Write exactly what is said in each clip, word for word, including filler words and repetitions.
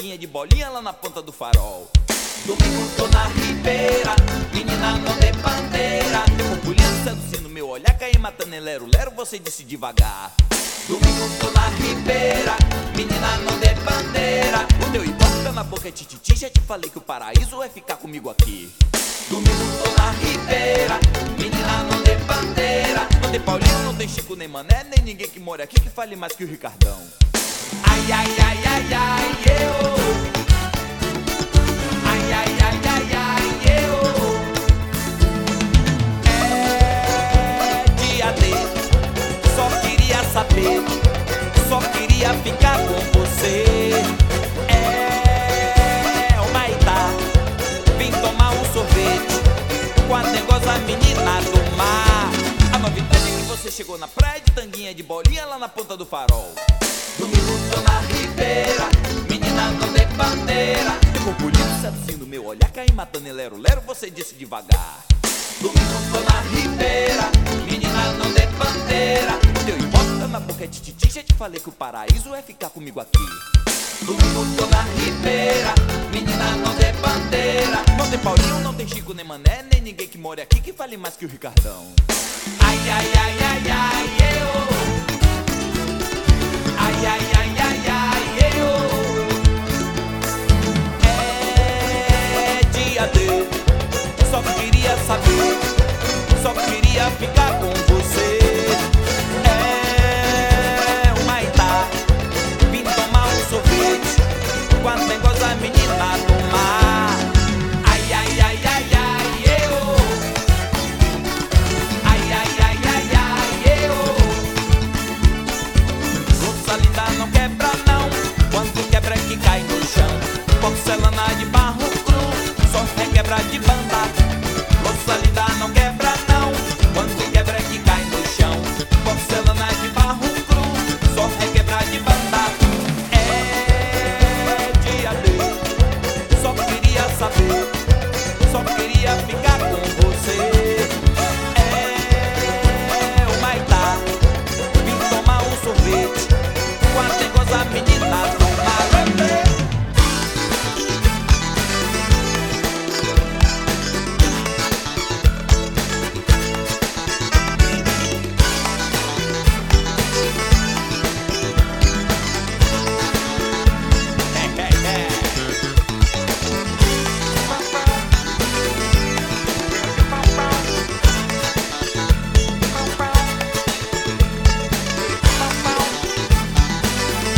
tanguinha de bolinha lá na ponta do farol. Domingo tô na ribeira, menina não dê bandeira. Teu borbulhando seduzindo meu olhar, caí matando em lero-lero, você disse devagar. Domingo tô na ribeira, menina não dê bandeira. O teu hipócrita na boca é tititi, já te falei que o paraíso é ficar comigo aqui. Domingo tô na ribeira, menina não dê bandeira. Não tem Paulinho, não tem Chico, nem Mané, nem ninguém que mora aqui que fale mais que o Ricardão. Ai, ai, ai, ai, ai, eu. Ai, ai, ai, ai, ai, eu. É dia D, só queria saber, só queria ficar com você. É o Maitá, vim tomar um sorvete com a negosa menina do mar. A novidade é que você chegou na praia de tanguinha de bolinha lá na ponta do farol. Domingo tô na ribeira, menina não dê bandeira. Teu borbulhando seduzindo meu olhar, caí matando em lero-lero, você disse devagar. Domingo tô na ribeira, menina não dê bandeira. O teu hipócrita na boca é tititi, já te falei que o paraíso é ficar comigo aqui. Domingo tô na ribeira, menina não dê bandeira. Não tem Paulinho, não tem Chico, nem Mané, nem ninguém que mora aqui que fale mais que o Ricardão. Ai, ai, ai, ai, ai, eu. Ai, ai, ai, ai, ai, eu. É dia D, só queria saber, só queria ficar com você. É o Maitá, vim tomar um sorvete com a negosa menina do mar. Ai, ai, ai, ai, ai, eu. Ai, ai, ai, ai, ai, eu. Moça linda não quebra não, quando quebra é que cai no chão. Porcelana de barro cru, só requebra de banda. Moça linda não quebra não, quando quebra é que cai no chão. Porcelana de barro cru, só requebra de banda. É dia D, só queria saber, só queria ficar com você. É o Maitá, vim tomar um sorvete com a negosa menina do mar.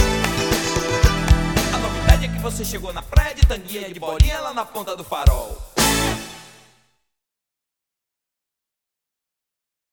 Você chegou na praia de tanguinha de bolinha lá na ponta do farol.